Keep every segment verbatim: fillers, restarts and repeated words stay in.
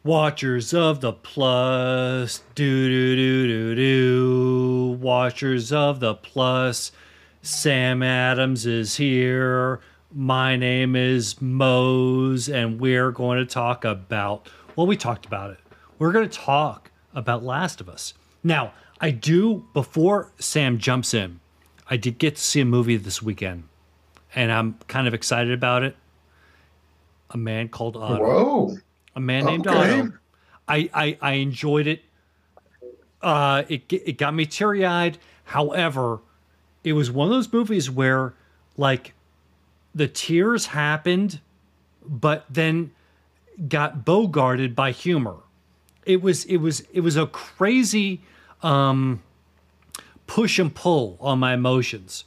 Watchers of the Plus, do do do do do. Watchers of the Plus, Sam Adams is here. My name is Mose, and we're going to talk about, well, we talked about it. We're going to talk about Last of Us. Now, I do, before Sam jumps in, I did get to see a movie this weekend, and I'm kind of excited about it. A Man Called Otto. Whoa. A Man Named Okay. Otto. I, I, I enjoyed it. Uh, it. It got me teary-eyed. However, it was one of those movies where, like, the tears happened, but then got bogarted by humor. It was it was it was a crazy um, push and pull on my emotions.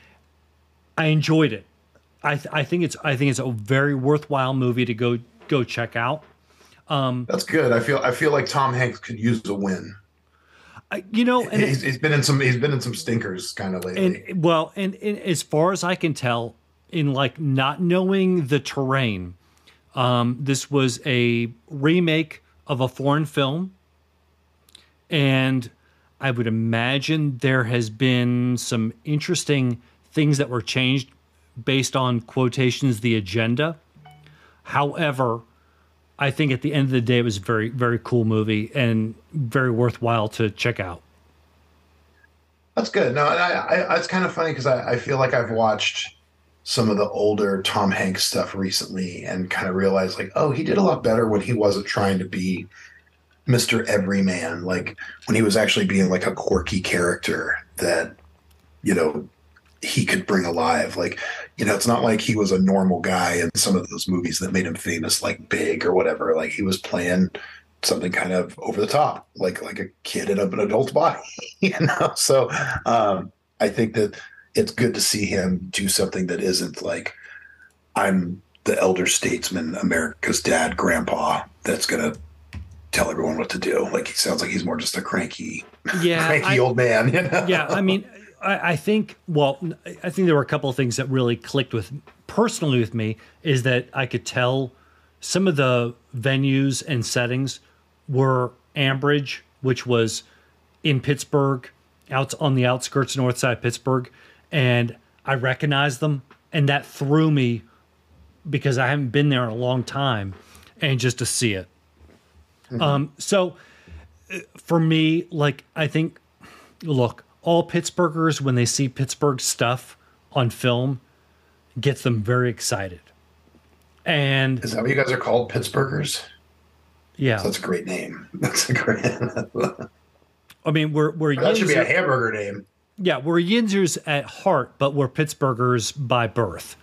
I enjoyed it. I th- I think it's I think it's a very worthwhile movie to go go check out. Um, That's good. I feel I feel like Tom Hanks could use a win. I, you know, and he's, he's been in some he's been in some stinkers kind of lately. And well, and, and as far as I can tell, in like not knowing the terrain, um, this was a remake of a foreign film, and I would imagine there has been some interesting things that were changed based on quotations, the agenda. However, I think at the end of the day, it was a very, very cool movie and very worthwhile to check out. That's good. No, I, I, it's kind of funny because I, I feel like I've watched some of the older Tom Hanks stuff recently and kind of realized like, oh, he did a lot better when he wasn't trying to be Mister Everyman, like when he was actually being like a quirky character that, you know, he could bring alive. Like, you know, it's not like he was a normal guy in some of those movies that made him famous, like Big or whatever. Like he was playing something kind of over the top, like like a kid in an adult body, you know. So um, I think that it's good to see him do something that isn't like I'm the elder statesman, America's dad, grandpa that's gonna tell everyone what to do. Like he sounds like he's more just a cranky, yeah, cranky I, old man. You know? Yeah, I mean. I, I think, well, I think there were a couple of things that really clicked with personally with me is that I could tell some of the venues and settings were Ambridge, which was in Pittsburgh, out on the outskirts, north side of Pittsburgh, and I recognized them, and that threw me because I haven't been there in a long time, and just to see it. Mm-hmm. Um, so for me, like, I think, look, all Pittsburghers, when they see Pittsburgh stuff on film, gets them very excited. And is that what you guys are called, Pittsburghers? Yeah, so that's a great name. That's a great. I mean, we're we're that Yinzer, should be a hamburger name. Yeah, we're Yinzers at heart, but we're Pittsburghers by birth.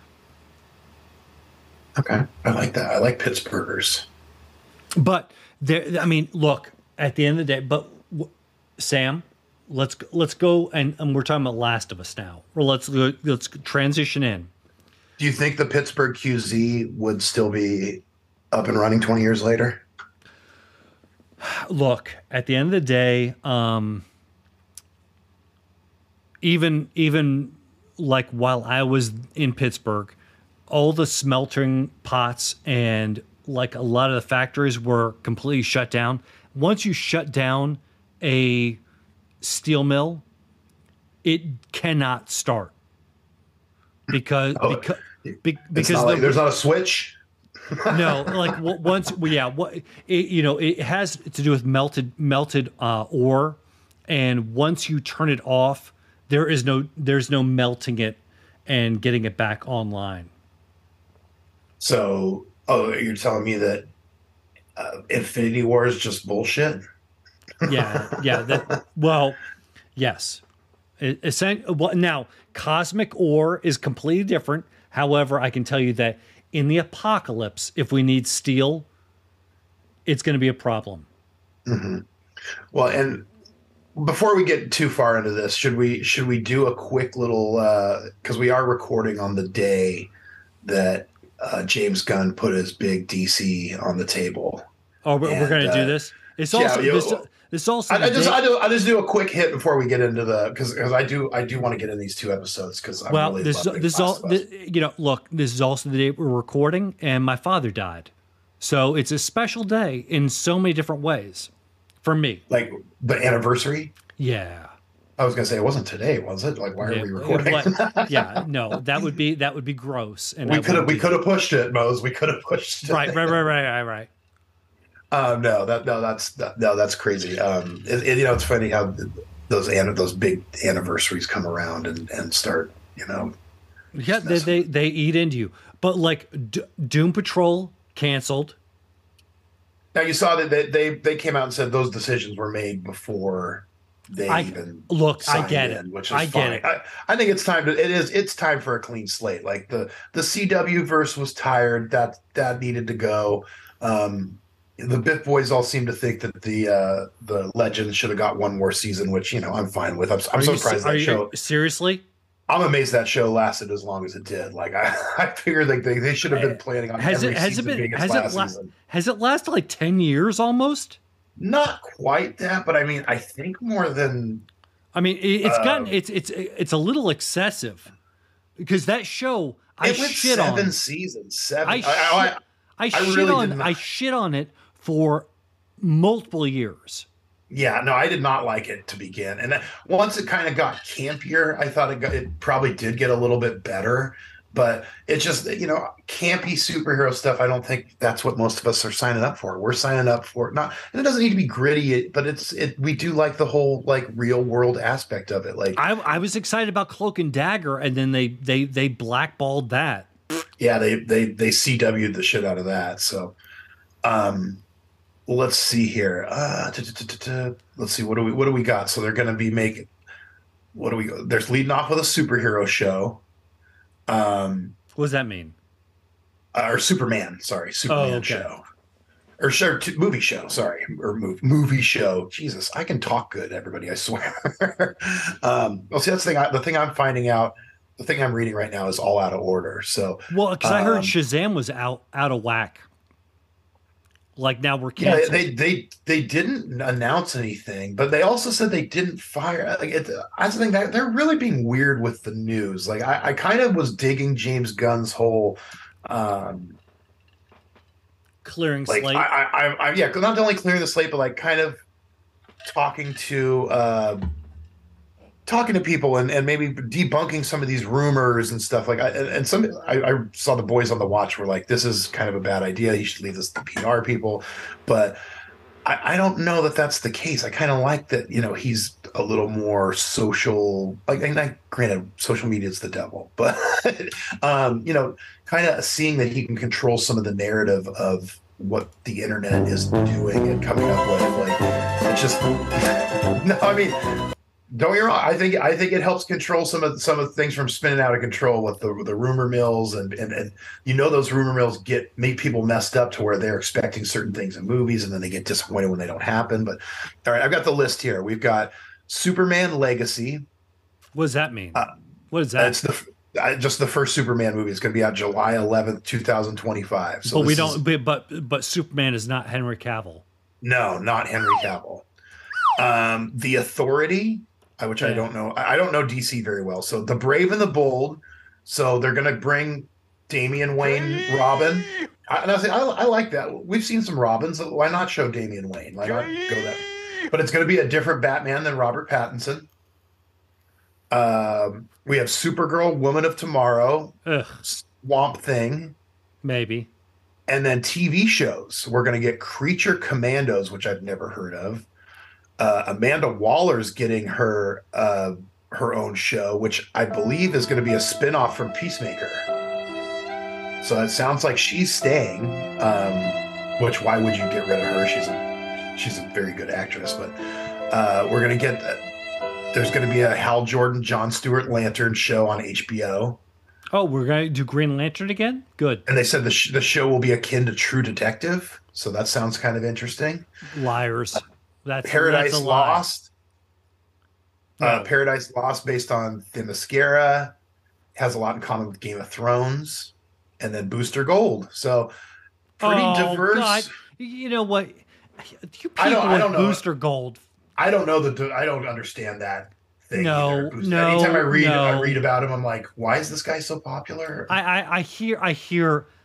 Okay, I like that. I like Pittsburghers. But there, I mean, look. At the end of the day, but Sam. Let's let's go and, and we're talking about Last of Us now. Or let's let's transition in. Do you think the Pittsburgh Q Z would still be up and running twenty years later? Look, at the end of the day, um, even even like while I was in Pittsburgh, all the smelting pots and like a lot of the factories were completely shut down. Once you shut down a steel mill, it cannot start because oh, because be, because not the, like, there's not a switch. No, like once well, yeah, what it, you know, it has to do with melted melted uh, ore, and once you turn it off, there is no there's no melting it and getting it back online. So, oh, you're telling me that uh, Infinity War is just bullshit? Yeah, yeah. That, well, yes. It, it, well, now, cosmic ore is completely different. However, I can tell you that in the apocalypse, if we need steel, it's going to be a problem. Mm-hmm. Well, and before we get too far into this, should we should we do a quick little because uh, we are recording on the day that uh, James Gunn put his big D C on the table. Oh, we're, we're going to uh, do this. It's also yeah, this, this also. I, I just I do I just do a quick hit before we get into the because because I do I do want to get in these two episodes because well really this this is all this, you know look this is also the day we're recording and my father died, So it's a special day in so many different ways for me. Like the anniversary. Yeah. I was gonna say it wasn't today, was it? Like, why are Yeah, we recording? what- yeah, no, that would be that would be gross. And we I could have wouldn't we do could that. have pushed it, Mose. We could have pushed it. Right, right, right, right, right, right. Um, no, that no, that's that, no, that's crazy. Um, it, it, you know, it's funny how those an- those big anniversaries come around and and start, you know. Yeah, they, they they eat into you. But like D- Doom Patrol canceled. Now you saw that they, they they came out and said those decisions were made before they I, even look. I signed get in, it. which is I fine. get it. I, I think it's time to it is it's time for a clean slate. Like the the C W verse was tired. That that needed to go. Um, the Bit Boys all seem to think that the uh, the Legends should have got one more season, which you know I'm fine with. I'm, I'm Are so you- surprised are that you- show. Seriously? I'm amazed that show lasted as long as it did. Like I, I figured like they, they should have been planning on Has every it has it season been being its has it last la- season. has it lasted like ten years almost? Not quite that, but I mean, I think more than I mean, it, it's Uh, gotten it's it's it's a little excessive because that show I it went shit seven on. seasons. Seven. I I, shit, I, I, shit really on did not- I shit on it for multiple years. yeah, no, I did not like it to begin, and then once it kind of got campier, I thought it got, it probably did get a little bit better. But it's just you know campy superhero stuff. I don't think that's what most of us are signing up for. We're signing up for not, and it doesn't need to be gritty, but it's it. We do like the whole like real world aspect of it. Like I I was excited about Cloak and Dagger, and then they they they blackballed that. yeah, they they they C W'd the shit out of that. So, um, let's see here. Uh, t- t- t- t- t- let's see what do we what do we got? So they're going to be making what do we? There's leading off with a superhero show. Um, What does that mean? uh, or Superman, sorry, Superman Oh, okay. show. Or show, t- movie show, sorry, or movie, movie show. Jesus, I can talk good, everybody. I swear. um, well, see, that's the thing. I, the thing I'm finding out, the thing I'm reading right now is all out of order. So, Well, because I heard Um, Shazam was out out of whack. Like now we're yeah, canceled. they they they didn't announce anything, but they also said they didn't fire. Like, it, I just think that they're really being weird with the news. Like, I, I kind of was digging James Gunn's whole. Um, Clearing like slate. I, I, I, I, yeah, not only clearing the slate, but like kind of talking to, uh, talking to people and, and maybe debunking some of these rumors and stuff. Like, I, and some, I, I saw the boys on the watch were like, "This is kind of a bad idea. You should leave this to P R people." But I, I don't know that that's the case. I kind of like that. You know, he's a little more social. Like, and I, granted, social media is the devil, but um, you know, kind of seeing that he can control some of the narrative of what the internet is doing and coming up with. Like, it's just no. I mean, don't get me wrong. I think I think it helps control some of some of the things from spinning out of control with the the rumor mills and and, and you know those rumor mills get make people messed up to where they're expecting certain things in movies and then they get disappointed when they don't happen. But all right, I've got the list here. We've got Superman Legacy. what does that mean? Uh, what is that? It's the uh, just the first Superman movie. It's going to be out July eleventh, twenty twenty-five. So but we this don't. is- But, but but Superman is not Henry Cavill. no, not Henry Cavill. Um, The Authority, uh, which I Yeah. don't know. I I don't know D C very well. So The Brave and the Bold. So they're going to bring Damian Wayne, Robin. I, and I, was, I, I like that. We've seen some Robins. Why not show Damian Wayne? Why not go that? But it's going to be a different Batman than Robert Pattinson. Um, we have Supergirl, Woman of Tomorrow, Ugh, Swamp Thing, maybe. and then T V shows. We're going to get Creature Commandos, which I've never heard of. Uh, Amanda Waller's getting her uh, her own show, which I believe is going to be a spinoff from Peacemaker. So it sounds like she's staying. Um, which why would you get rid of her? She's a she's a very good actress, but uh, we're going to get. Uh, there's going to be a Hal Jordan, John Stewart Lantern show on H B O. Oh, we're gonna do Green Lantern again. Good. And they said the, sh- the show will be akin to True Detective. So that sounds kind of interesting. Liars. That's Paradise that's a lie. Lost. Uh, No. Lost, based on Themyscira, has a lot in common with Game of Thrones. And then Booster Gold. So pretty oh, diverse. God. You know what? You people I don't- I with don't know. Booster Gold. I don't know the I don't understand that thing. No, either. Booster- no, Anytime I read no. I read about him, I'm like, why is this guy so popular? I, I, I hear I hear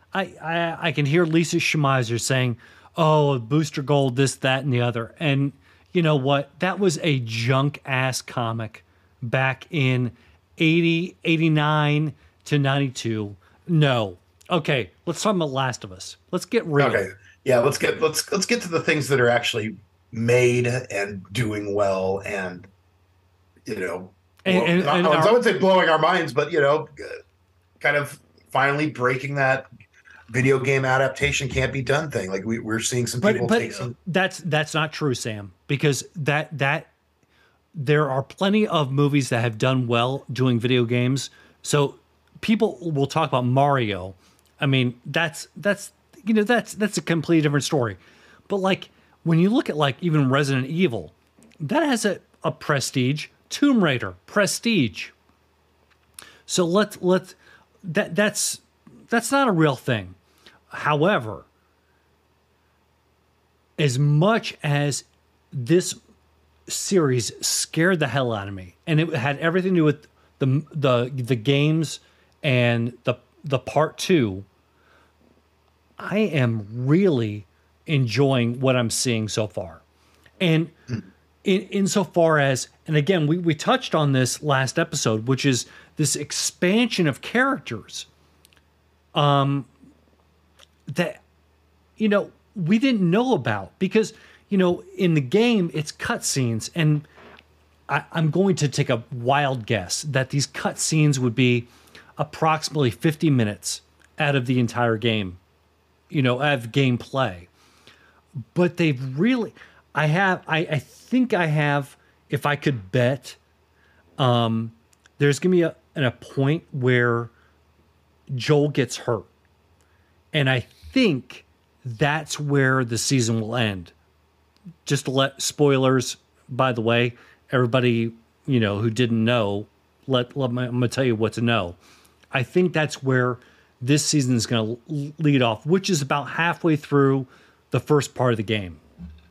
I, I I can hear Lisa Schmeiser saying, "Oh, Booster Gold, this, that, and the other." And you know what? That was a junk ass comic back in eighty, eighty-nine to ninety-two. No. Okay, let's talk about Last of Us. Let's get real. Okay. Yeah, let's get let's let's get to the things that are actually made and doing well, and you know, And, well, and, not- and I our- wouldn't say blowing our minds, but you know, kind of finally breaking that video game adaptation can't be done thing. Like we, we're seeing some but people but take some. that's that's not true, Sam, because that that there are plenty of movies that have done well doing video games. So people will talk about Mario. I mean, that's that's you know that's that's a completely different story. But like when you look at like even Resident Evil, that has a, a prestige. Tomb Raider, prestige. So let's let's that that's that's not a real thing. However, as much as this series scared the hell out of me, and it had everything to do with the the the games and the the part two, I am really enjoying what I'm seeing so far. And in insofar as, and again, we, we touched on this last episode, which is this expansion of characters um, that, you know, we didn't know about because, you know, in the game, it's cutscenes. And I, I'm going to take a wild guess that these cutscenes would be approximately fifty minutes out of the entire game, you know, out of gameplay. But they've really, I have, I, I think I have, if I could bet, um, there's going to be a, an, a point where Joel gets hurt. And I think that's where the season will end. Just to let, spoilers, by the way, everybody, you know, who didn't know, let, let me, I'm going to tell you what to know. I think that's where this season is going to lead off, which is about halfway through the first part of the game.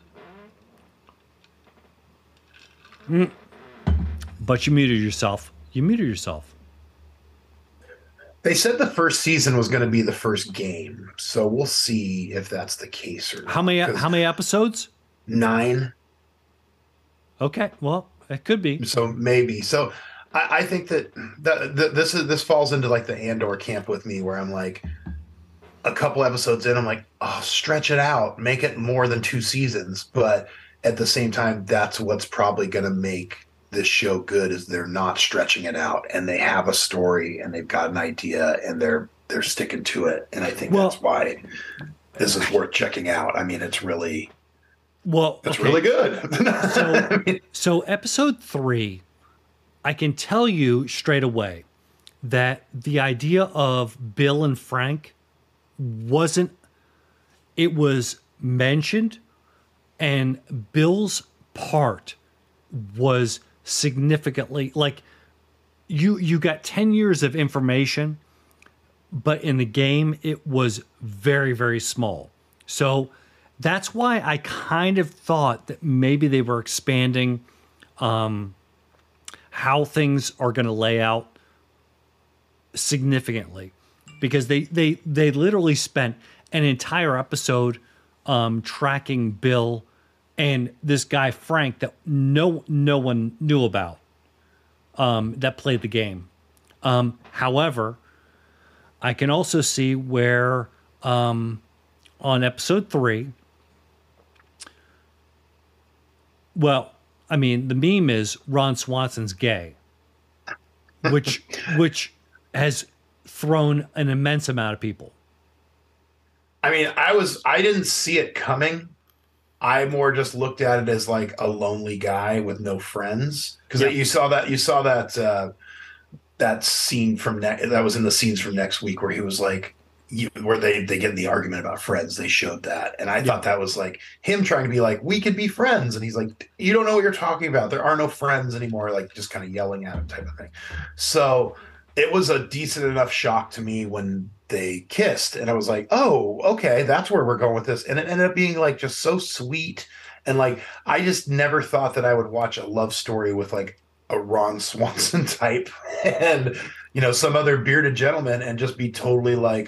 Mm. But you muted yourself. You muted yourself. They said the first season was going to be the first game, so we'll see if that's the case or not. How many? How many episodes? Nine. Okay, well, it could be. So maybe. So I, I think that, that that this is this falls into like the Andor camp with me, where I'm like, a couple episodes in, I'm like, oh, stretch it out, make it more than two seasons. But at the same time, that's what's probably going to make this show good, is they're not stretching it out, and they have a story, and they've got an idea, and they're they're sticking to it. And I think well, that's why this is worth checking out. I mean, it's really, well, it's okay. really good. so, I mean, so episode three, I can tell you straight away that the idea of Bill and Frank wasn't, it was mentioned, and Bill's part was significantly, like, you you got ten years of information, but in the game it was very, very small. So that's why I kind of thought that maybe they were expanding um, how things are going to lay out significantly, because they they they literally spent an entire episode um, tracking Bill and this guy Frank that no no one knew about, um, that played the game. Um, however, I can also see where um, on episode three, well, I mean, the meme is Ron Swanson's gay, which which has thrown an immense amount of people. I mean, I was I didn't see it coming. I more just looked at it as like a lonely guy with no friends, because Yeah. you saw that you saw that uh, that scene from ne- that was in the scenes from next week where he was like, you, where they they get in the argument about friends. They showed that, and I Yeah. thought that was like him trying to be like, we could be friends, and he's like, you don't know what you're talking about. There are no friends anymore. Like just kind of yelling at him type of thing. So it was a decent enough shock to me when they kissed, and I was like, oh, okay, that's where we're going with this. And it ended up being like just so sweet, and like I just never thought that I would watch a love story with like a Ron Swanson type and, you know, some other bearded gentleman, and just be totally like,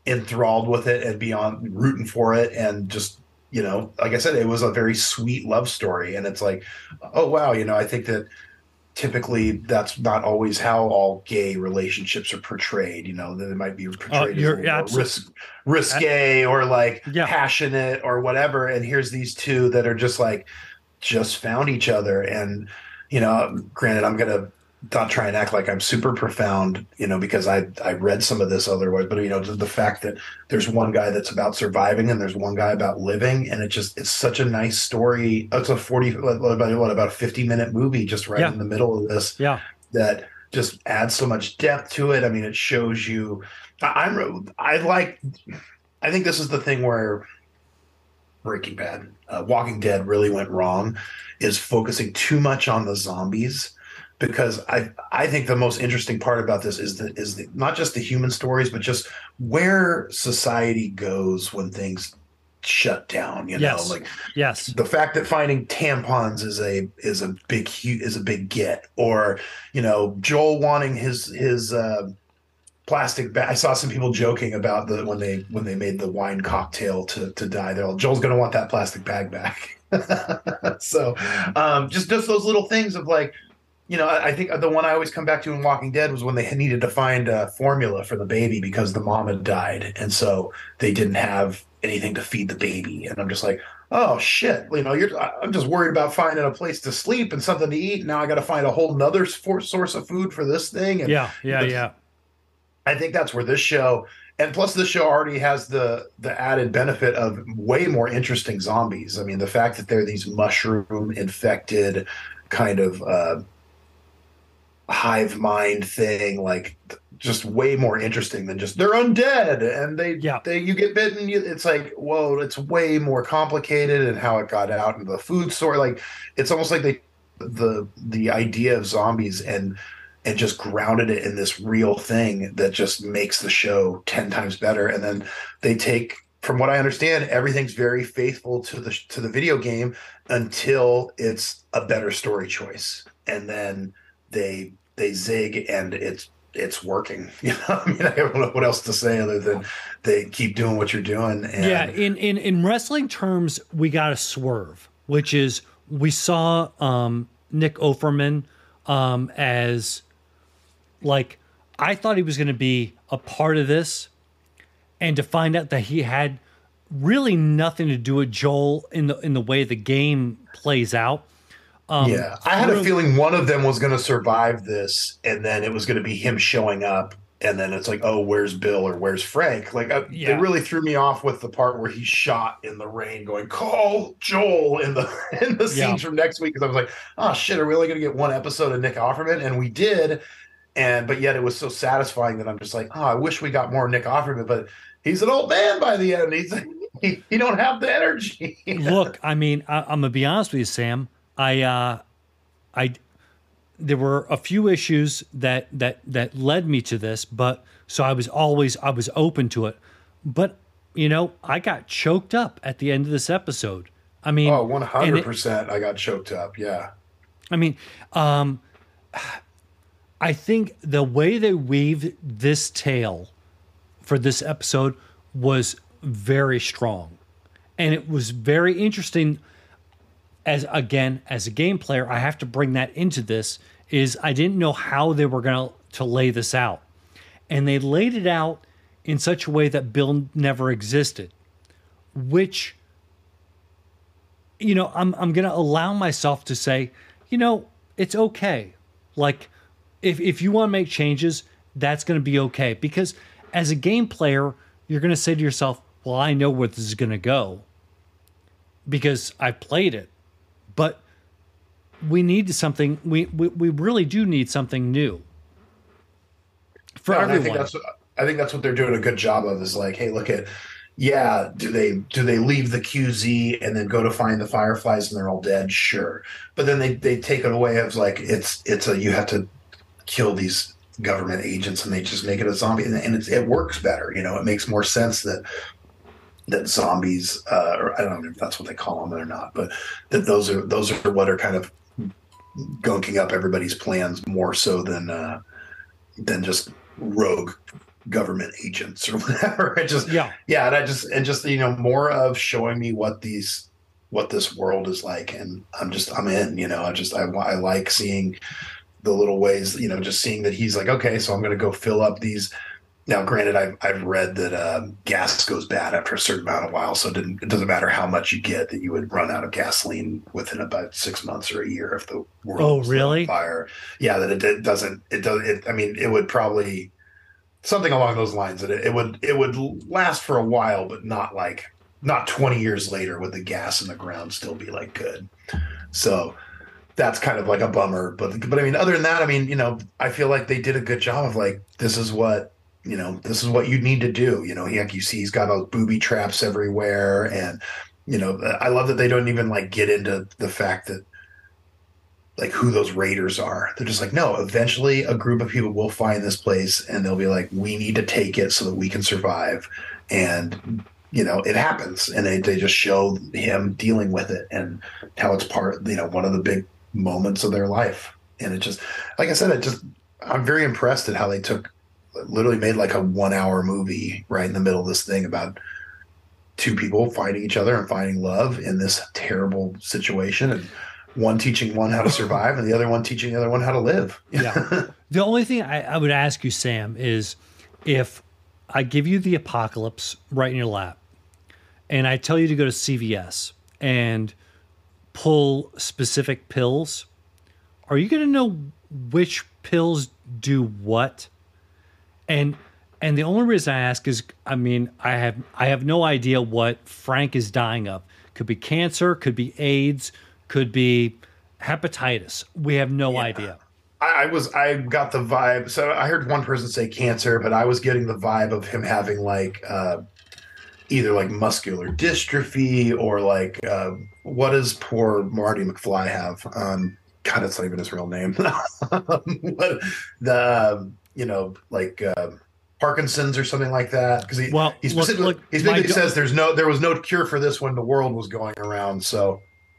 enthralled with it and be on rooting for it, and just, you know, like I said, it was a very sweet love story. And it's like, oh wow, you know, I think that typically that's not always how all gay relationships are portrayed. You know, that it might be Uh, portrayed as a you're little more absolutely, risk, risque or like yeah, passionate or whatever. And here's these two that are just like just found each other. And, you know, granted, I'm gonna not try and act like I'm super profound, you know, because I I read some of this otherwise, but you know, just the fact that there's one guy that's about surviving and there's one guy about living, and it just it's such a nice story. It's a forty what about what about a fifty minute movie just right yeah, in the middle of this yeah, that just adds so much depth to it. I mean, it shows you. I, I'm I like. I think this is the thing where Breaking Bad, uh, Walking Dead really went wrong, is focusing too much on the zombies, because I I think the most interesting part about this is that is the, not just the human stories, but just where society goes when things shut down. You know, yes, like yes, the fact that finding tampons is a is a big is a big get, or you know, Joel wanting his his uh, plastic bag. I saw some people joking about the when they when they made the wine cocktail to to die. They're all, Joel's going to want that plastic bag back. So um, just just those little things of like, you know, I, I think the one I always come back to in Walking Dead was when they needed to find a formula for the baby because the mom had died, and so they didn't have anything to feed the baby. And I'm just like, oh shit, you know, you're. I'm just worried about finding a place to sleep and something to eat. Now I got to find a whole nother source of food for this thing. And yeah, yeah, you know, yeah. I think that's where this show, and plus this show already has the the added benefit of way more interesting zombies. I mean, the fact that they're these mushroom infected kind of uh, hive mind thing, like just way more interesting than just they're undead and they Yeah. they you get bitten. You, it's like, whoa, it's way more complicated, and how it got out into the food store. Like it's almost like they the the idea of zombies and and just grounded it in this real thing that just makes the show ten times better. And then they take, from what I understand, everything's very faithful to the to the video game until it's a better story choice, and then they they zig and it's it's working. You know, I mean, I don't know what else to say other than they keep doing what you're doing. And Yeah, in, in, in wrestling terms, we got a swerve, which is we saw um, Nick Offerman um, as like, I thought he was going to be a part of this, and to find out that he had really nothing to do with Joel in the in the way the game plays out. Um, yeah, I had a feeling one of them was going to survive this, and then it was going to be him showing up, and then it's like, oh, where's Bill or where's Frank? Like, I, Yeah. it really threw me off with the part where he's shot in the rain, going, "Call Joel" in the in the Yeah. scenes from next week. Because I was like, oh shit, are we really going to get one episode of Nick Offerman? And we did, and but yet it was so satisfying that I'm just like, oh, I wish we got more Nick Offerman, but he's an old man by the end. He's he, he don't have the energy. Look, I mean, I, I'm gonna be honest with you, Sam. I, uh, I, there were a few issues that that that led me to this, but so I was always I was open to it. But you know, I got choked up at the end of this episode. I mean, Oh, one and hundred it- percent. I got choked up. Yeah. I mean, um, I think the way they weaved this tale for this episode was very strong, and it was very interesting. As again, as a game player, I have to bring that into this. Is I didn't know how they were going to to lay this out, and they laid it out in such a way that Bill never existed, which, you know, I'm I'm going to allow myself to say, you know, it's okay. Like, if if you want to make changes, that's going to be okay, because as a game player, you're going to say to yourself, well, I know where this is going to go because I played it. But we need something. We, we we really do need something new for No, and I everyone. think that's what, I think that's what they're doing a good job of, is like, hey, look at, yeah, do they do they leave the Q Z and then go to find the Fireflies and they're all dead? Sure, but then they they take it away as like it's it's a, you have to kill these government agents, and they just make it a zombie, and, and it's, it works better. You know, it makes more sense that that zombies, uh, or I don't know if that's what they call them or not, but that those are those are what are kind of gunking up everybody's plans more so than uh, than just rogue government agents or whatever. I just Yeah. yeah, and I just and just you know more of showing me what these what this world is like, and I'm just I'm in. You know, I just I I like seeing the little ways. You know, just seeing that he's like, okay, so I'm going to go fill up these. Now, granted, I've I've read that uh, gas goes bad after a certain amount of while, so it, didn't, it doesn't matter how much you get, that you would run out of gasoline within about six months or a year if the world Oh, was lit on really? fire. Yeah, that it, it doesn't. It does. It, I mean, it would probably something along those lines. That it, it would it would last for a while, but not like not twenty years later would the gas in the ground still be like good. So that's kind of like a bummer. But but I mean, other than that, I mean, you know, I feel like they did a good job of like this is what you know, this is what you need to do. You know, he, like you see, he's got those booby traps everywhere, and you know, I love that they don't even like get into the fact that like who those raiders are. They're just like, no, eventually a group of people will find this place and they'll be like, we need to take it so that we can survive. And, you know, it happens. And they, they just show him dealing with it and how it's part, you know, one of the big moments of their life. And it just, like I said, it just, I'm very impressed at how they took, literally made like a one hour movie right in the middle of this thing about two people fighting each other and finding love in this terrible situation. And, one teaching one how to survive and the other one teaching the other one how to live. Yeah. The only thing I, I would ask you, Sam, is if I give you the apocalypse right in your lap and I tell you to go to C V S and pull specific pills, are you going to know which pills do what? And and the only reason I ask is, I mean, I have I have no idea what Frank is dying of. Could be cancer, could be AIDS, could be hepatitis. We have no Yeah. idea. I, I was, I got the vibe. So I heard one person say cancer, but I was getting the vibe of him having like uh, either like muscular dystrophy or like uh, what does poor Marty McFly have? Um, God, that's not even his real name. What, the you know like uh, Parkinson's or something like that, because he Well, he look, specifically, look, he specifically my do- says there's no there was no cure for this when the world was going around. So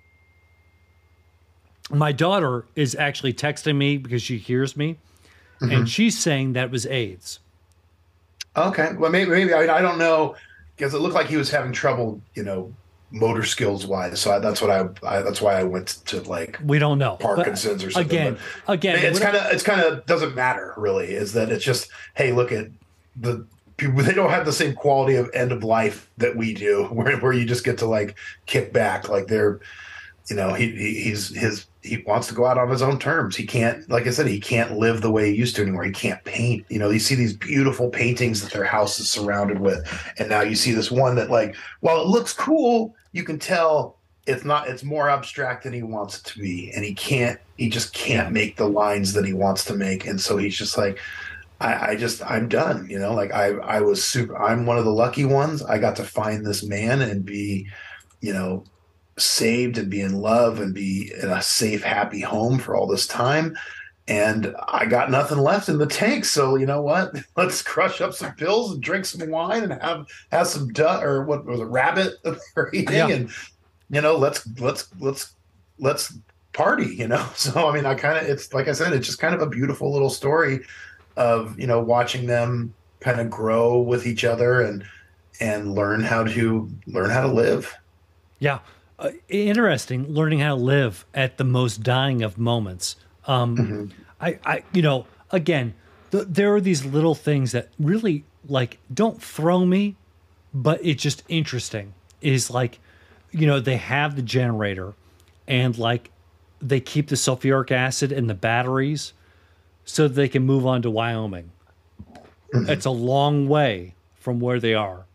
My daughter is actually texting me because she hears me, and she's saying that was AIDS. okay, well maybe maybe I, mean, I don't know, because it looked like he was having trouble, you know, motor skills wise. So I, that's what I, I that's why I went to like We don't know. But Parkinson's or something. Again, But again, it's what- kind of it's kind of doesn't matter really. Is that it's just, hey, look at the people, they don't have the same quality of end of life that we do, where where you just get to like kick back, like they're, you know, he, he he's his he wants to go out on his own terms. He can't, like I said, he can't live the way he used to anymore. He can't paint. You know, you see these beautiful paintings that their house is surrounded with, and now you see this one that, like, while it looks cool, you can tell it's not. It's more abstract than he wants it to be, and he can't. He just can't make the lines that he wants to make, and so he's just like, I, I just, I'm done. You know, like I, I was super. I'm one of the lucky ones. I got to find this man and be, you know, saved and be in love and be in a safe, happy home for all this time. And I got nothing left in the tank. So you know what? Let's crush up some pills and drink some wine and have have some duck, or what was it, rabbit that they were eating, Yeah. and you know, let's let's let's let's party. You know. So I mean, I kind of, it's like I said, it's just kind of a beautiful little story of, you know, watching them kind of grow with each other and and learn how to learn how to live. Yeah. Uh, interesting, learning how to live at the most dying of moments. Um, Mm-hmm. I, I, you know, again, th- there are these little things that really like don't throw me, but it's just interesting. Is like, you know, they have the generator, and like they keep the sulfuric acid in the batteries so they can move on to Wyoming. Mm-hmm. It's a long way from where they are.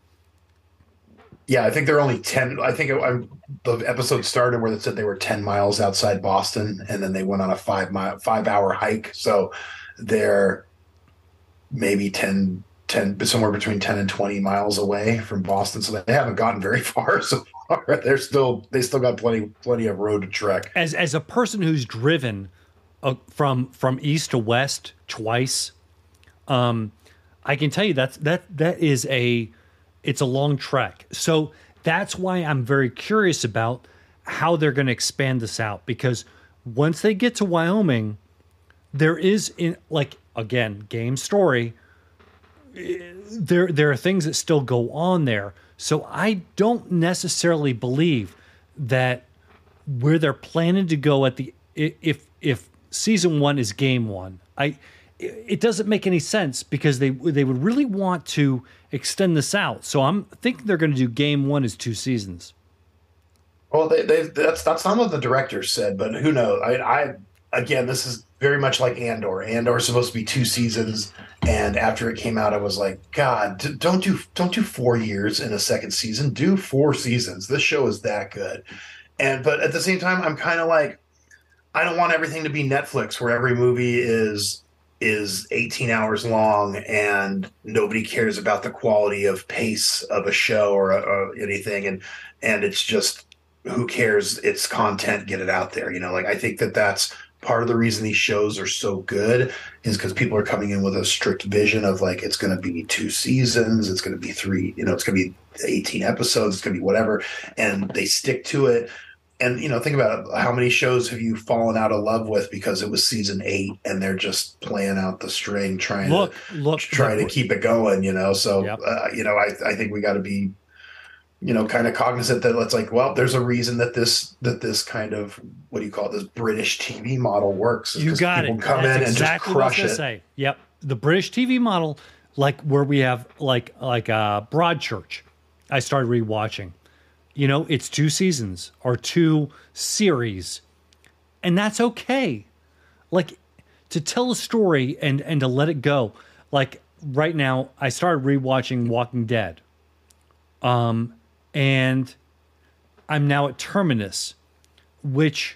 Yeah, I think they're only ten. I think it, I, the episode started where it said they were ten miles outside Boston, and then they went on a five mile, five hour hike. So they're maybe ten, ten, somewhere between ten and twenty miles away from Boston. So they haven't gotten very far so far. They're still, they still got plenty, plenty of road to trek. As as a person who's driven uh, from from east to west twice, um, I can tell you that's that that is a it's a long trek. So that's why I'm very curious about how they're going to expand this out, because once they get to Wyoming, there is in like again game story. there there are things that still go on there. So I don't necessarily believe that where they're planning to go at the if if season one is game one, I it doesn't make any sense because they they would really want to extend this out. So I'm thinking they're going to do game one as two seasons. Well, they, they that's that's not what the directors said, but who knows? I, I again, this is very much like Andor. Andor is supposed to be two seasons, and after it came out, I was like, God, d- don't do don't do four years in a second season. Do four seasons. This show is that good. And but at the same time, I'm kind of like, I don't want everything to be Netflix, where every movie is is eighteen hours long and nobody cares about the quality of pace of a show or, or anything, and and it's just who cares? It's content, get it out there. You know, like I think that that's part of the reason these shows are so good is because people are coming in with a strict vision of like, it's going to be two seasons. It's going to be three, you know, it's going to be eighteen episodes. It's going to be whatever. And they stick to it. And, you know, think about it. How many shows have you fallen out of love with because it was season eight and they're just playing out the string, trying look, to look, try look, to keep it going, you know? So, yep. uh, you know, I, I think we got to be, you know, kind of cognizant that it's like, well, there's a reason that this that this kind of what do you call it, this British T V model works. You got people it. Come That's in exactly and just crush what I was it. gonna say. Yep, the British T V model, like where we have like like uh, Broadchurch. I started rewatching. You know, it's two seasons or two series, and that's okay. Like to tell a story and and to let it go. Like right now, I started rewatching Walking Dead. Um. And I'm now at Terminus, which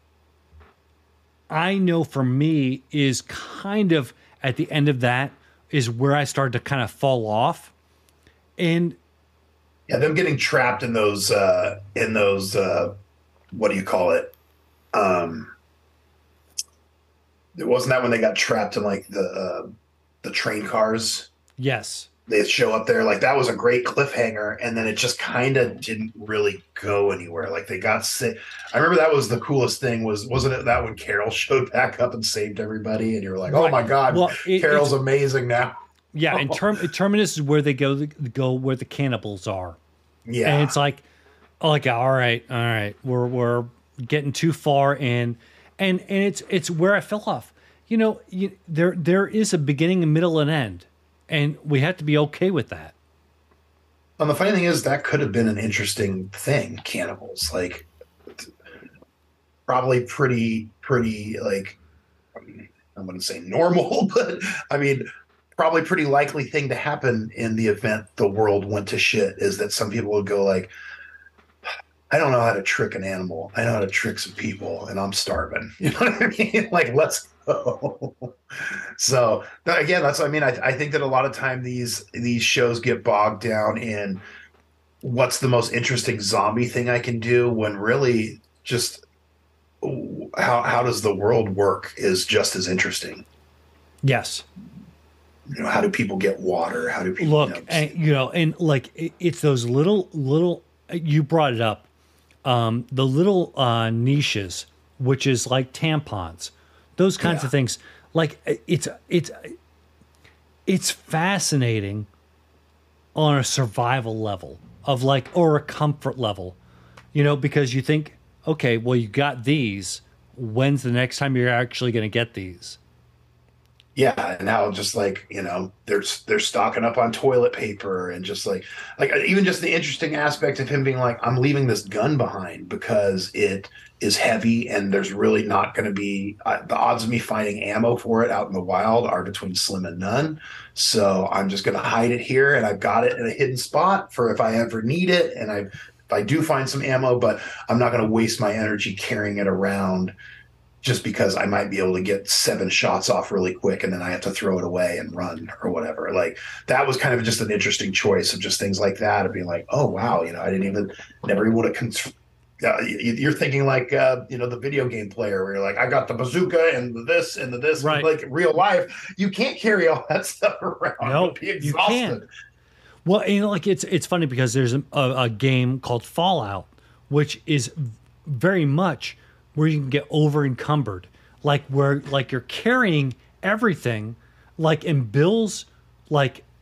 I know for me is kind of at the end of that is where I started to kind of fall off. And yeah, them getting trapped in those uh in those uh what do you call it? Um it wasn't that when they got trapped in like the uh the train cars? yes. They show up there, like that was a great cliffhanger, and then it just kind of didn't really go anywhere. Like they got sick. I remember that was the coolest thing. Was wasn't it that when Carol showed back up and saved everybody, and you were like, "Oh Right. my god, Well, it- Carol's amazing now." Yeah, and term, Terminus is where they go go where the cannibals are. Yeah, And it's like, oh, like all right, all right, we're we're getting too far in, and and it's it's where I fell off. You know, you, there there is a beginning, a middle, and end, and we have to be okay with that. and the funny thing is that could have been an interesting thing. Cannibals, like, probably pretty pretty like I'm going to say normal, but I mean. Probably pretty likely thing to happen in the event the world went to shit is that some people would go like, I don't know how to trick an animal. I know how to trick some people and I'm starving. You know what I mean? Like, let's go. So again, that's what I mean. I, I think that a lot of time these, these shows get bogged down in what's the most interesting zombie thing I can do when really just how, how does the world work is just as interesting. Yes. You know, how do people get water? How do people Look, you know, and, you know, and like it, it's those little little. You brought it up, um, the little uh, niches, which is like tampons, those kinds Yeah. of things. Like it's it's it's fascinating on a survival level of like or a comfort level, you know, because you think, okay, well, you got these. When's the next time you're actually going to get these? yeah, and how just like you know they're they're stocking up on toilet paper and just like like even just the interesting aspect of him being like I'm leaving this gun behind because it is heavy and there's really not going to be uh, the odds of me finding ammo for it out in the wild are between slim and none. So I'm just going to hide it here and I've got it in a hidden spot for if I ever need it and I if I do find some ammo, but I'm not going to waste my energy carrying it around. Just because I might be able to get seven shots off really quick and then I have to throw it away and run or whatever. Like that was kind of just an interesting choice of just things like that of being like, oh, wow, you know, I didn't even, never even would have, con- uh, you're thinking like, uh, you know, the video game player where you're like, I got the bazooka and the this and the this, Right. like real life, you can't carry all that stuff around. Nope, You'll be you exhausted. can't. Well, you know, like it's it's funny because there's a, a game called Fallout, which is very much where you can get over encumbered, like where like you're carrying everything, like in Bill's like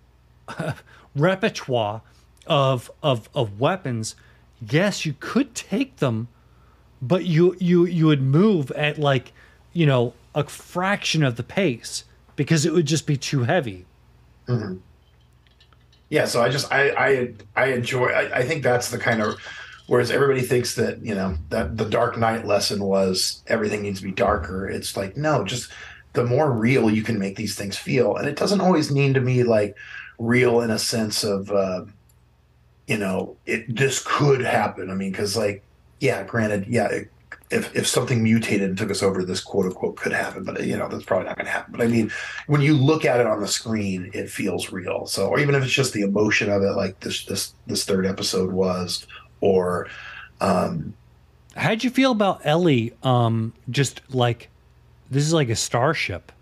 repertoire of of of weapons, yes, you could take them, but you you you would move at like, you know, a fraction of the pace because it would just be too heavy. Mhm. Yeah, so I just I I I enjoy. I, I think that's the kind of, whereas everybody thinks that, you know, that the Dark Knight lesson was everything needs to be darker. It's like, no, just the more real you can make these things feel, and it doesn't always need to be like real in a sense of uh, you know, it this could happen. I mean, because like, yeah, granted, yeah, it, if if something mutated and took us over, this quote unquote could happen, but you know, that's probably not going to happen. But I mean, when you look at it on the screen, it feels real. So, or even if it's just the emotion of it, like this this this third episode was, or um, How'd you feel about Ellie? Um, just like this is like a starship.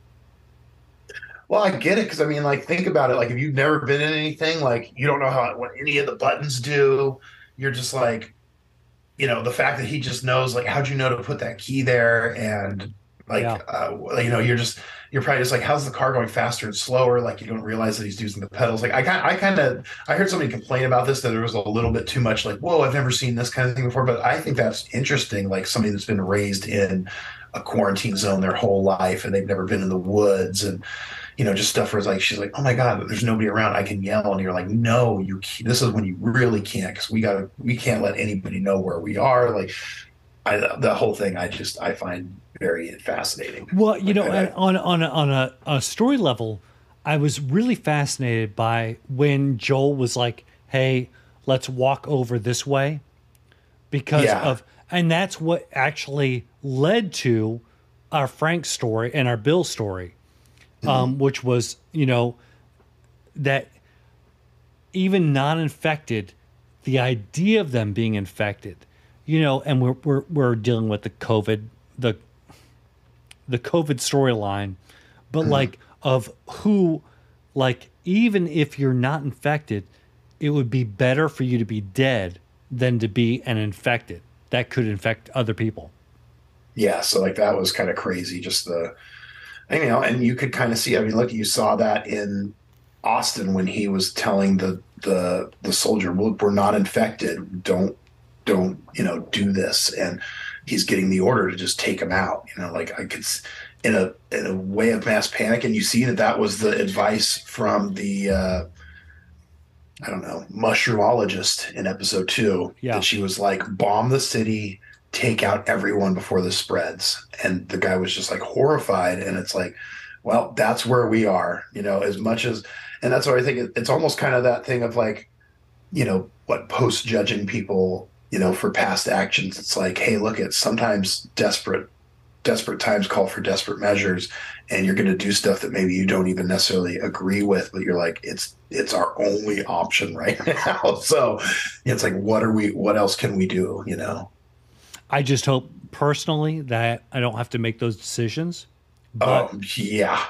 well, I get it because I mean, like, think about it. Like, if you've never been in anything, like, you don't know how what any of the buttons do. You're just like, you know, the fact that he just knows, like, how'd you know to put that key there? And Yeah. like, uh, you know, you're just, you're probably just like, how's the car going faster and slower? Like, you don't realize that he's using the pedals. Like, I kind, I kind of, I heard somebody complain about this, that there was a little bit too much, like, whoa, I've never seen this kind of thing before. But I think that's interesting. Like, somebody that's been raised in a quarantine zone their whole life and they've never been in the woods, and you know, just stuff where it's like, she's like, oh my God, there's nobody around, I can yell. And you're like, no, you can't. This is when you really can't, because we gotta, we can't let anybody know where we are. Like, I, the whole thing, I just, I find very fascinating. Well, you Like, know, I, I, on on a, on a, a story level, I was really fascinated by when Joel was like, "Hey, let's walk over this way," because yeah, of, and that's what actually led to our Frank story and our Bill story, mhm, um, which was, you know, that even non-infected, the idea of them being infected, you know, and we're we're we're dealing with the COVID, the the COVID storyline, but mhm. like of who, like, even if you're not infected, it would be better for you to be dead than to be an infected that could infect other people. Yeah. So like that was kind of crazy. Just the, and, you know, and you could kind of see. I mean, look, you saw that in Austin when he was telling the the the soldier, "Look, we're not infected. Don't don't you know do this." And he's getting the order to just take him out. You know, like I could in a in a way of mass panic, and you see that that was the advice from the uh, I don't know, mushroomologist in episode two, Yeah. that she was like, bomb the city, take out everyone before this spreads. And the guy was just like horrified. And it's like, well, that's where we are, you know, as much as, and that's what I think it, it's almost kind of that thing of like, you know, what post judging people, you know, for past actions. It's like, hey, look, it's sometimes desperate desperate times call for desperate measures, and you're going to do stuff that maybe you don't even necessarily agree with, but you're like, it's it's our only option right now. So it's like, what are we what else can we do, you know? I just hope personally that I don't have to make those decisions. But Um yeah.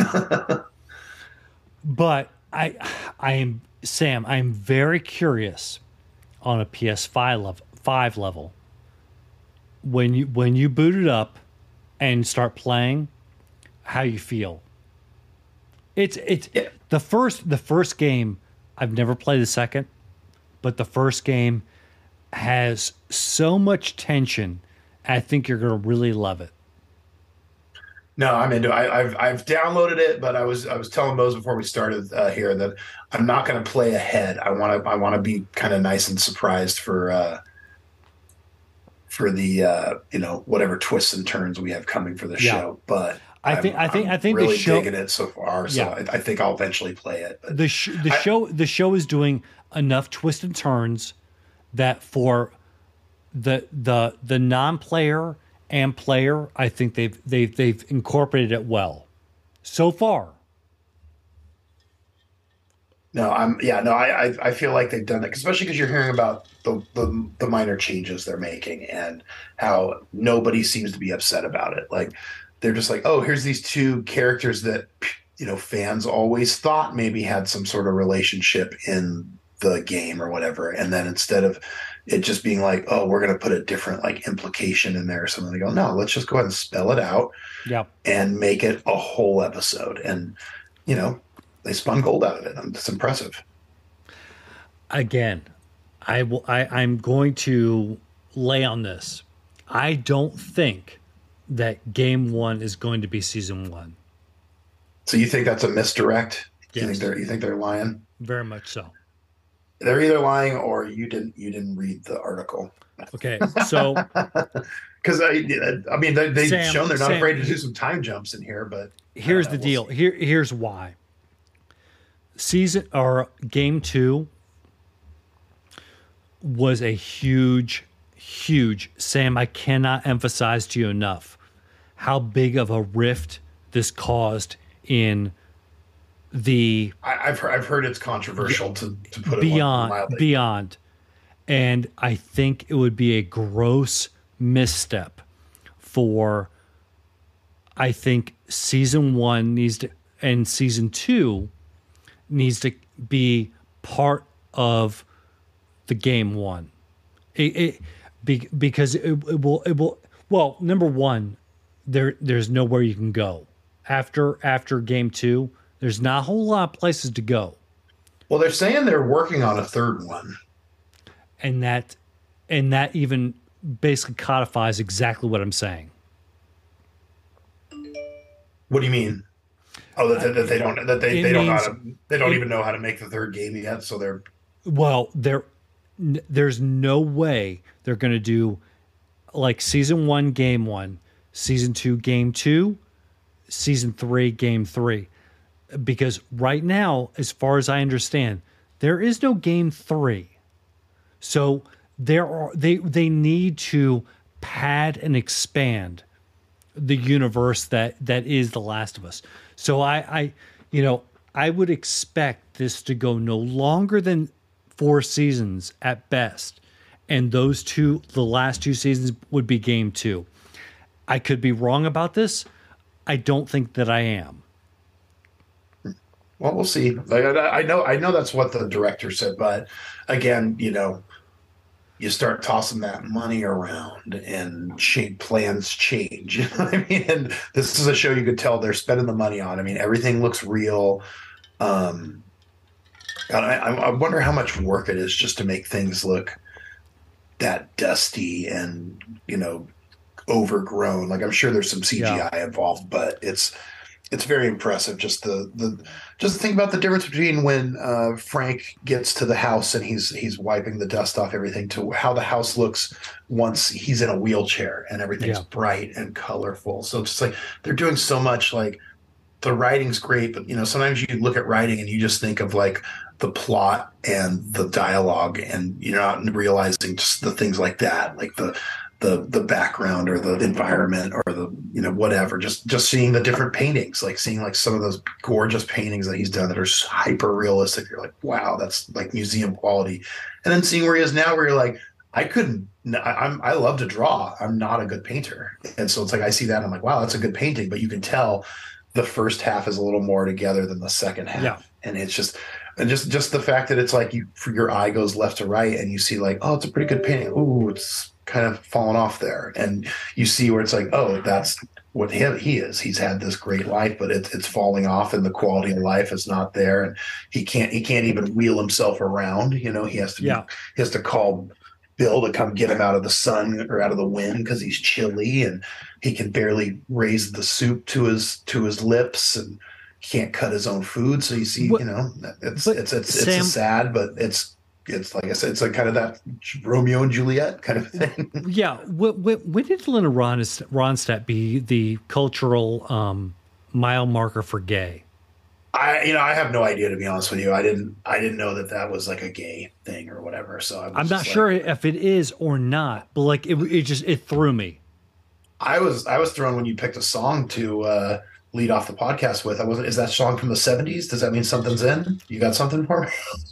but I I am Sam, I'm very curious on a P S five level five level. When you when you boot it up and start playing, how you feel. It's it's Yeah. the first the first game, I've never played the second, but the first game has so much tension. I think you're gonna really love it. No, I'm into it. I, I've I've downloaded it, but I was I was telling Mose before we started uh, here that I'm not going to play ahead. I want to I want to be kind of nice and surprised for uh, for the uh, you know, whatever twists and turns we have coming for the Yeah. show. But I think I'm I think I'm I think the really show digging it so far. So yeah. I, I think I'll eventually play it. But The sh- the I, show the show is doing enough twists and turns that for the the the non-player and player, I think they've they've they've incorporated it well so far. no, I'm yeah, no, I I, I feel like they've done it, especially because you're hearing about the, the the minor changes they're making and how nobody seems to be upset about it. Like they're just like, oh, here's these two characters that, you know, fans always thought maybe had some sort of relationship in the game or whatever, and then instead of it just being like, oh, we're going to put a different like implication in there or something, they go, no, let's just go ahead and spell it out Yeah. and make it a whole episode. And you know, they spun gold out of it. It's impressive. Again, I will. I, I'm going to lay on this. I don't think that game one is going to be season one. So you think that's a misdirect? Yes. You think they're you think they're lying? Very much so. They're either lying or you didn't you didn't read the article. Okay, so because I I mean they, they've Sam, shown they're not Sam, afraid to do some time jumps in here, but here's know, the we'll deal. see. Here here's why. Season or game two was a huge, huge Sam. I cannot emphasize to you enough how big of a rift this caused in the I, I've heard, I've heard it's controversial to to put it beyond mildly. beyond, and I think it would be a gross misstep for. I think season one needs to and season two needs to be part of the game one. It, it be, because it, it will it will well number one there there's nowhere you can go after after game two. There's not a whole lot of places to go. Well, they're saying they're working on a third one, and that and that even basically codifies exactly what I'm saying. What do you mean? Oh, that, that, that they don't that they, It they don't know means- how to they don't it- even know how to make the third game yet, so they're Well, there, n- there's no way they're going to do like season one, game one, season two, game two, season three, game three, because right now, as far as I understand, there is no game three. So there are they they need to pad and expand the universe that that is The Last of Us. So I, I you know, I would expect this to go no longer than four seasons at best. And those two, the last two seasons would be game two. I could be wrong about this. I don't think that I am. well, we'll see. Like, I, I know I know that's what the director said, but again, you know, you start tossing that money around and cha- plans change. You know what I mean? And this is a show you could tell they're spending the money on. I mean, everything looks real. Um, God, I, I wonder how much work it is just to make things look that dusty and, you know, overgrown. Like I'm sure there's some C G I Yeah. involved, but it's it's very impressive. Just the the just think about the difference between when uh, Frank gets to the house and he's he's wiping the dust off everything to how the house looks once he's in a wheelchair and everything's Yeah. bright and colorful. So it's just like they're doing so much. Like the writing's great, but you know sometimes you look at writing and you just think of like the plot and the dialogue, and you're not realizing just the things like that, like the the the background or the environment or the you know whatever. Just just seeing the different paintings, like seeing like some of those gorgeous paintings that he's done that are hyper realistic. You're like, wow, that's like museum quality. And then seeing where he is now, where you're like, I couldn't. I, I'm I love to draw. I'm not a good painter, and so it's like I see that and I'm like, wow, that's a good painting. But you can tell the first half is a little more together than the second half, Yeah. and it's just. And just, just the fact that it's like you, for your eye goes left to right, and you see like, oh, it's a pretty good painting. Ooh, it's kind of fallen off there, and you see where it's like, oh, that's what he, he is. He's had this great life, but it's it's falling off, and the quality of life is not there, and he can't he can't even wheel himself around. You know, he has to be, Yeah. he has to call Bill to come get him out of the sun or out of the wind because he's chilly, and he can barely raise the soup to his to his lips, and can't cut his own food. So you see, What- you know, it's but it's it's it's Sam- a sad, but it's it's like I said, it's like kind of that Romeo and Juliet kind of thing. Yeah. When, when, when did Linda Ronst- Ronstadt be the cultural um, mile marker for gay? I you know I have no idea, to be honest with you. I didn't I didn't know that that was like a gay thing or whatever. So I was I'm not just sure like- if it is or not, but like it, it just it threw me. I was I was thrown when you picked a song to uh, lead off the podcast with. I wasn't. Is that song from the seventies? Does that mean something's in? You got something for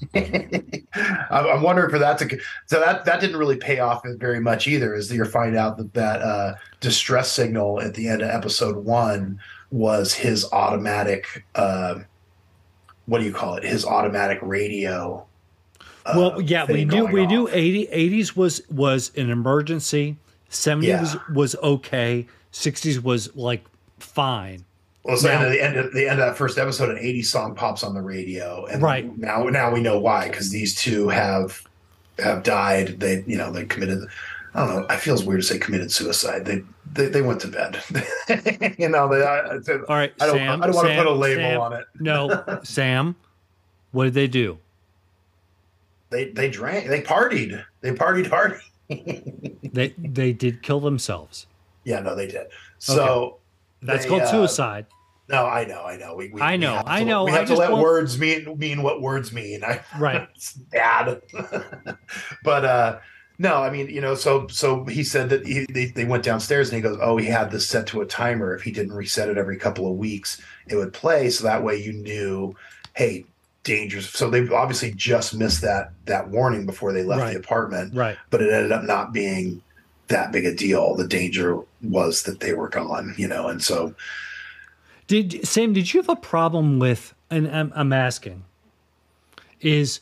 me? I'm, I'm wondering for that to. So that that didn't really pay off very much either. Is that you find out that that uh, distress signal at the end of episode one was his automatic. Uh, what do you call it? His automatic radio. uh, Well, yeah, we thing knew going we knew off. eighty, eighties was was an emergency. seventies Yeah. was okay. sixties was like fine. Well, so Now, at the end of the end of that first episode, an eighties song pops on the radio, and right. now now we know why, because these two have have died. They you know they committed. I don't know. I feels weird to say committed suicide. They they, they went to bed. you know. They, I, All right, I don't. Sam, I don't want Sam, to put a label Sam, on it. No, Sam. What did they do? They they drank. They partied. They partied hard. They they did kill themselves. Yeah, no, they did. So okay. That's they, called uh, suicide. No, I know, I know. We, we I know, we I to, know. We have I to let want... words mean mean what words mean. I, right. It's bad. But uh, no, I mean, you know, so so he said that he, they they went downstairs and he goes, oh, he had this set to a timer. If he didn't reset it every couple of weeks, it would play. So that way you knew, hey, dangerous. So they obviously just missed that that warning before they left right. the apartment. Right. But it ended up not being that big a deal. The danger was that they were gone, you know, and so. Did Sam? Did you have a problem with? And I'm, I'm asking. Is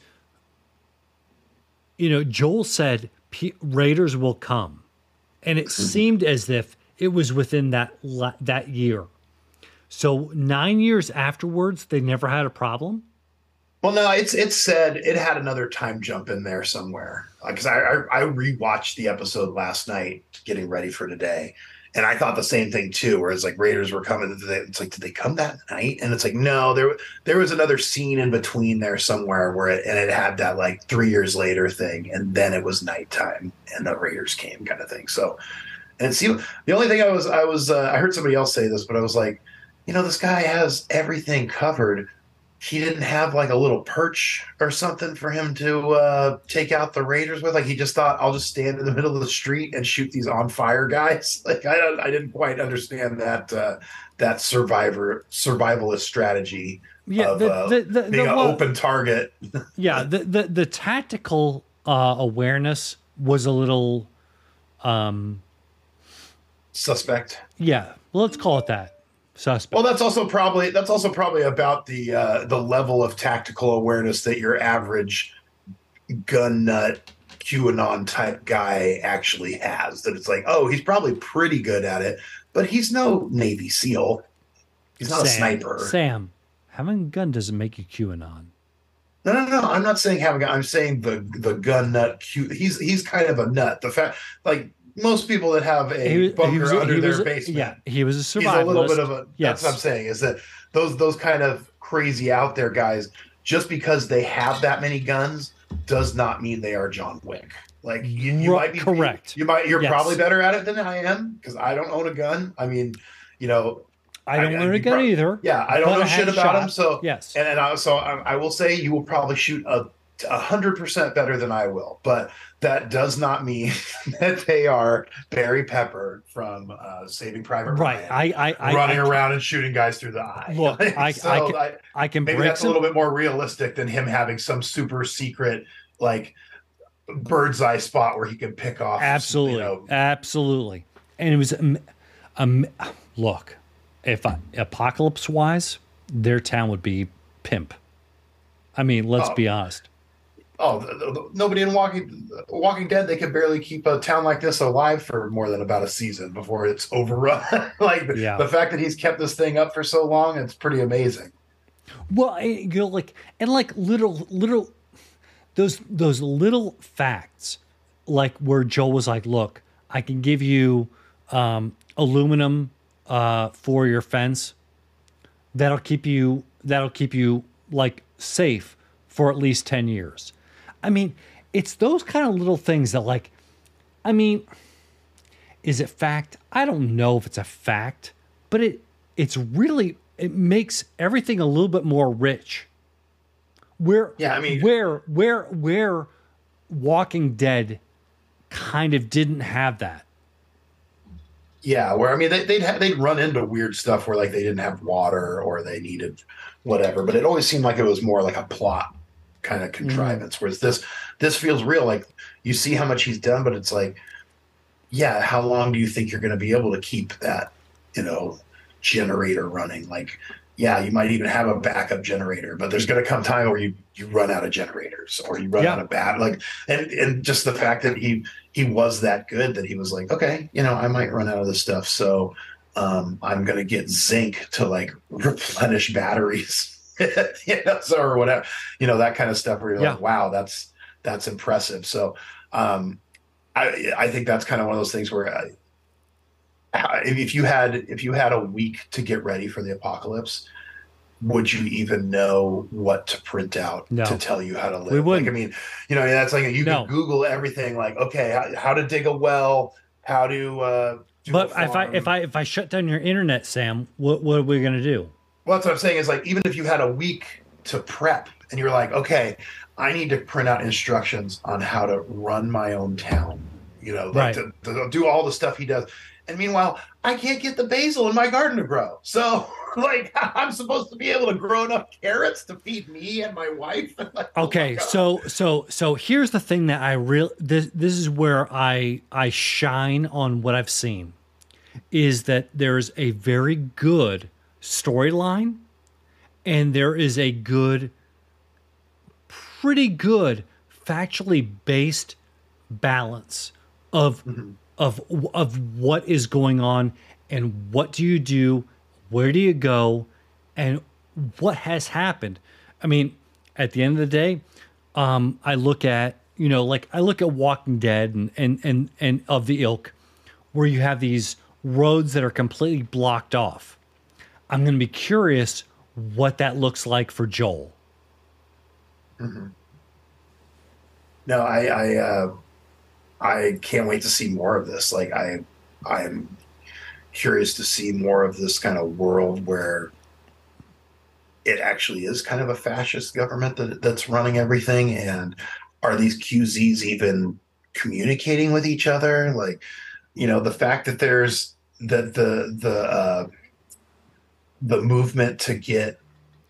you know Joel said P- Raiders will come, and it seemed as if it was within that that year. So nine years afterwards, they never had a problem. Well, no, it's it's said it had another time jump in there somewhere because I, I I rewatched the episode last night, getting ready for today. And I thought the same thing too, where it's like Raiders were coming. It's like, did they come that night? And it's like, no, there there was another scene in between there somewhere where it and it had that like three years later thing, and then it was nighttime and the Raiders came kind of thing. So, and see, the only thing I was I was uh, I heard somebody else say this, but I was like, you know, this guy has everything covered. He didn't have like a little perch or something for him to uh, take out the Raiders with. Like he just thought, I'll just stand in the middle of the street and shoot these on fire guys. Like I don't, I didn't quite understand that uh, that survivor survivalist strategy. Yeah, of the, uh, the, the, being the, an well, open target. yeah, the the the tactical uh, awareness was a little um, suspect. Yeah, well, let's call it that. Suspect. Well, that's also probably that's also probably about the uh, the level of tactical awareness that your average gun nut QAnon type guy actually has. That it's like, oh, he's probably pretty good at it, but he's no Navy SEAL. He's not Sam, a sniper. Sam, having a gun doesn't make you QAnon. No, no, no. I'm not saying having. I'm saying the the gun nut. Q. He's he's kind of a nut. The fact, like. Most people that have a he, bunker he was, under he their was, basement. Yeah, he was a survivalist. He's a little bit of a. Yes. That's what I'm saying. Is that those those kind of crazy out there guys? Just because they have that many guns does not mean they are John Wick. Like you, you might be correct. You, you might. You're yes. probably better at it than I am because I don't own a gun. I mean, you know. I don't I, own a gun probably, either. Yeah, I don't know shit about them. So yes, and and I, so I, I will say you will probably shoot a. A hundred percent better than I will, but that does not mean that they are Barry Pepper from uh, Saving Private Ryan, right? I, I, running I, around and shooting guys through the eye. Look, I, so I, can, I, I can. Maybe that's some... a little bit more realistic than him having some super secret like bird's eye spot where he can pick off. Absolutely, you know... absolutely. And it was um, um look, if I, apocalypse wise, their town would be pimp. I mean, let's oh. be honest. Oh, the, the, nobody in Walking Walking Dead, they can barely keep a town like this alive for more than about a season before it's overrun. like yeah. the fact that he's kept this thing up for so long, it's pretty amazing. Well, you know, like and like little little those those little facts, like where Joel was like, "Look, I can give you um, aluminum uh, for your fence. That'll keep you that'll keep you like safe for at least ten years." I mean, it's those kind of little things that like, I mean, is it fact? I don't know if it's a fact, but it it's really, it makes everything a little bit more rich. Where, yeah, I mean, where, where, where Walking Dead kind of didn't have that. Yeah, where I mean, they, they'd ha- they'd run into weird stuff where like they didn't have water or they needed whatever, but it always seemed like it was more like a plot kind of contrivance. Mm. Whereas this this feels real. Like you see how much he's done, but it's like, yeah, how long do you think you're going to be able to keep that, you know, generator running? Like, yeah, you might even have a backup generator, but there's going to come time where you you run out of generators or you run yeah. out of bat. Like, and and just the fact that he he was that good that he was like, okay, you know, I might run out of this stuff. So um, I'm going to get zinc to like replenish batteries, you know, so, or whatever, you know, that kind of stuff where you're Yeah. like, wow, that's, that's impressive. So, um, I, I think that's kind of one of those things where I, if you had, if you had a week to get ready for the apocalypse, would you even know what to print out to No, tell you how to live? we Like, I wouldn't. mean, you know, that's like you could No. Google everything, like, okay, how, how to dig a well, how to uh, do a But if I if farm. I if I shut down your internet, Sam, what what are we gonna do? Well, that's what I'm saying is like, even if you had a week to prep and you're like, okay, I need to print out instructions on how to run my own town, you know, like Right. to, to do all the stuff he does. And meanwhile, I can't get the basil in my garden to grow. So, like, I'm supposed to be able to grow enough carrots to feed me and my wife. Like, oh my Okay, God. so so so here's the thing that I real this this is where I I shine on what I've seen is that there's a very good storyline and there is a good pretty good factually based balance of Mhm. of of what is going on and what do you do, where do you go, and what has happened. I mean, at the end of the day, um, I look at you know like I look at Walking Dead and and and and of the ilk, where you have these roads that are completely blocked off. I'm going to be curious what that looks like for Joel. Mhm. No, I, I, uh, I can't wait to see more of this. Like, I, I'm curious to see more of this kind of world where it actually is kind of a fascist government that that's running everything. And are these Q Zs even communicating with each other? Like, you know, the fact that there's that the the uh, the movement to get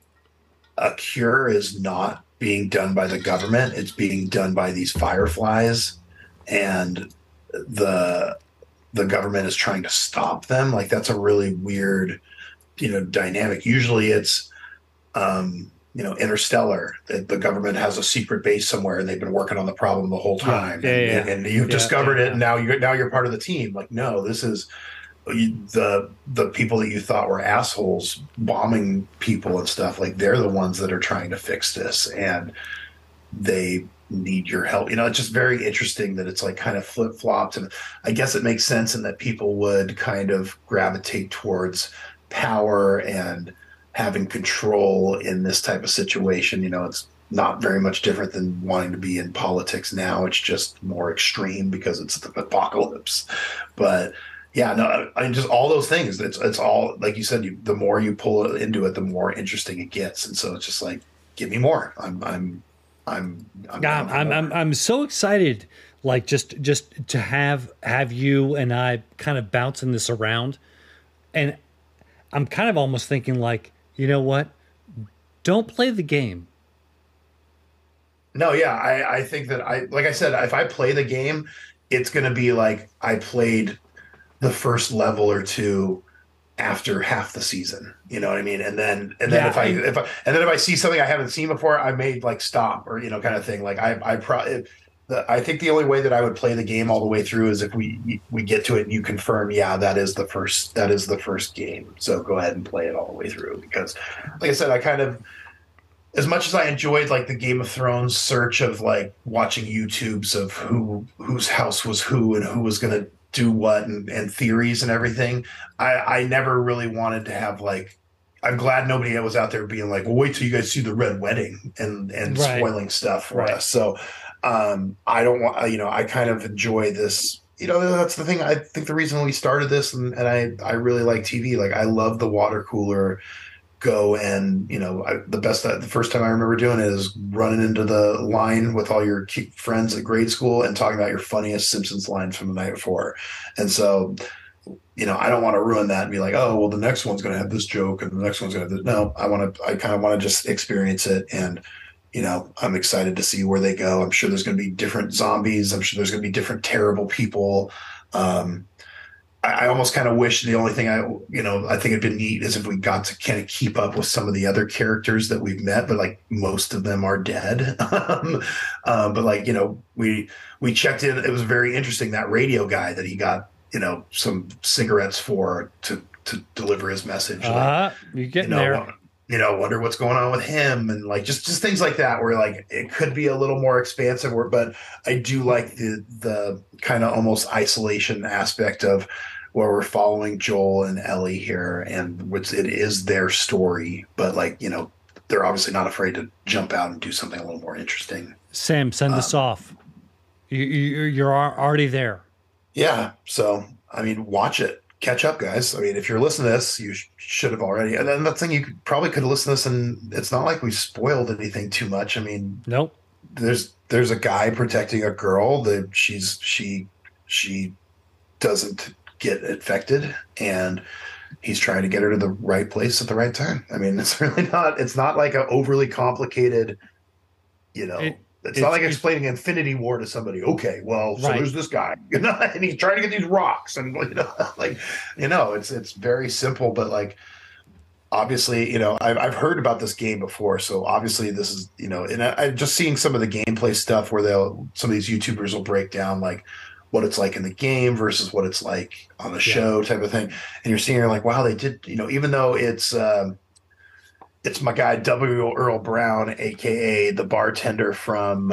a cure is not being done by the government; it's being done by these fireflies, and the the government is trying to stop them. Like, that's a really weird, you know, dynamic. Usually, it's um, you know, Interstellar. The, the government has a secret base somewhere, and they've been working on the problem the whole Yeah, time, yeah, and yeah, and you've yeah, discovered yeah, it, yeah. and now you're now you're part of the team. Like, no, this is you, the the people that you thought were assholes bombing people and stuff. Like, they're the ones that are trying to fix this, and they need your help. You know, it's just very interesting that it's like kind of flip flopped, and I guess it makes sense in that people would kind of gravitate towards power and having control in this type of situation. You know, it's not very much different than wanting to be in politics now. It's just more extreme because it's the apocalypse. But yeah, no, I mean, just all those things. It's it's all like you said. You, the more you pull into it, the more interesting it gets. And so it's just like, give me more. I'm I'm I'm I'm Yeah, down for I'm I'm more. I'm so excited, like just just to have have you and I kind of bouncing this around, and I'm kind of almost thinking like, you know what? Don't play the game. No, yeah, I I think that I like I said, if I play the game, it's gonna be like I played the first level or two after half the season. You know what I mean? And then and then Yeah, if I and if I and then if I see something I haven't seen before, I may like stop or you know kind of thing. Like I I probably the, I think the only way that I would play the game all the way through is if we we get to it and you confirm, yeah, that is the first that is the first game. So go ahead and play it all the way through because, like I said, I kind of as much as I enjoyed like the Game of Thrones search of like watching YouTubes of who whose house was who and who was going to do what and, and theories and everything, I, I never really wanted to have like. I'm glad nobody was out there being like, "Well, wait till you guys see the red wedding" and and right, spoiling stuff for right. us. So um, I don't want you know I kind of enjoy this. You know that's the thing. I think the reason we started this and, and I I really like T V. Like I love the water cooler go and you know I, the best the first time I remember doing it is running into the line with all your friends at grade school and talking about your funniest Simpsons lines from the night before. And so you know I don't want to ruin that and be like, oh well, the next one's going to have this joke and the next one's going to have this. No, I want to I kind of want to just experience it. And you know I'm excited to see where they go. I'm sure there's going to be different zombies. I'm sure there's going to be different terrible people. um I almost kind of wish the only thing I, you know, I think it'd been neat is if we got to kind of keep up with some of the other characters that we've met, but like most of them are dead. um, uh, but like, you know, we, we checked in. It was very interesting that radio guy that he got, you know, some cigarettes for to, to deliver his message. Uh, like, you're getting you know, there. You know, wonder what's going on with him, and like just just things like that, where like it could be a little more expansive. Where, but I do like the the kind of almost isolation aspect of where we're following Joel and Ellie here, and which it is their story, but like you know, they're obviously not afraid to jump out and do something a little more interesting. Sam, send um, us off. You, you, you're already there. Yeah, so I mean, watch it. Catch up, guys. I mean, if you're listening to this, you sh- should have already. And then the thing, you could, probably could have listened to this, and it's not like we spoiled anything too much. I mean, nope. There's there's a guy protecting a girl that she's she she doesn't get infected, and he's trying to get her to the right place at the right time. I mean, it's really not. It's not like an overly complicated. You know, It, it's, it's not like explaining Infinity War to somebody. Okay, well, so right. there's this guy, you know, and he's trying to get these rocks, and you know, like, you know, it's it's very simple, but like, obviously, you know, I've I've heard about this game before, so obviously this is, you know, and I, I'm just seeing some of the gameplay stuff where they'll some of these YouTubers will break down like what it's like in the game versus what it's like on the show, yeah. type of thing, and you're seeing you're like, wow, they did, you know, even though it's. Um, It's my guy W. Earl Brown, aka the bartender from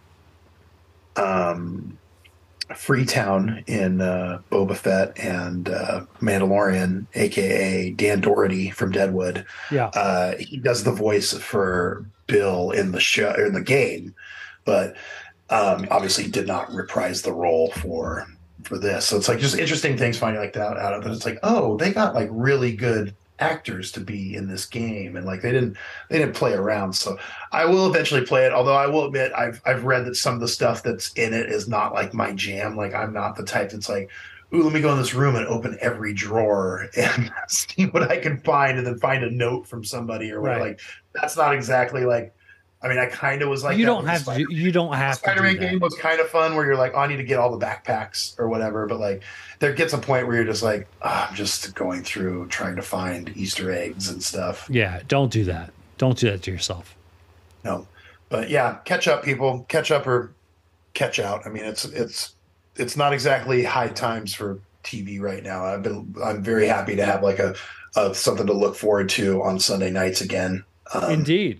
um, Freetown in uh, Boba Fett and uh, Mandalorian, aka Dan Doherty from Deadwood. Yeah, uh, he does the voice for Bill in the show in the game, but um, obviously did not reprise the role for for this. So it's like just interesting things finding like that out of it. It's like, oh, they got like really good actors to be in this game, and like they didn't they didn't play around. So I will eventually play it, although I will admit I've I've read that some of the stuff that's in it is not like my jam. Like I'm not the type that's like, ooh, let me go in this room and open every drawer and see what I can find and then find a note from somebody or whatever. Right. Like that's not exactly like, I mean, I kind of was like, you that don't have to. You don't have Spider-Man to. Spider-Man game was kind of fun, where you're like, oh, I need to get all the backpacks or whatever. But like, there gets a point where you're just like, oh, I'm just going through trying to find Easter eggs and stuff. Yeah, don't do that. Don't do that to yourself. No, but yeah, catch up, people. Catch up or catch out. I mean, it's it's it's not exactly high times for T V right now. I've been I'm very happy to have like a, a something to look forward to on Sunday nights again. Um, Indeed.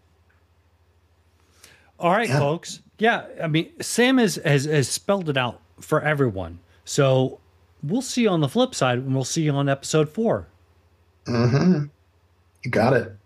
All right, yeah. folks. Yeah, I mean, Sam has, has has spelled it out for everyone. So we'll see you on the flip side, and we'll see you on episode four. Mm-hmm. You got it.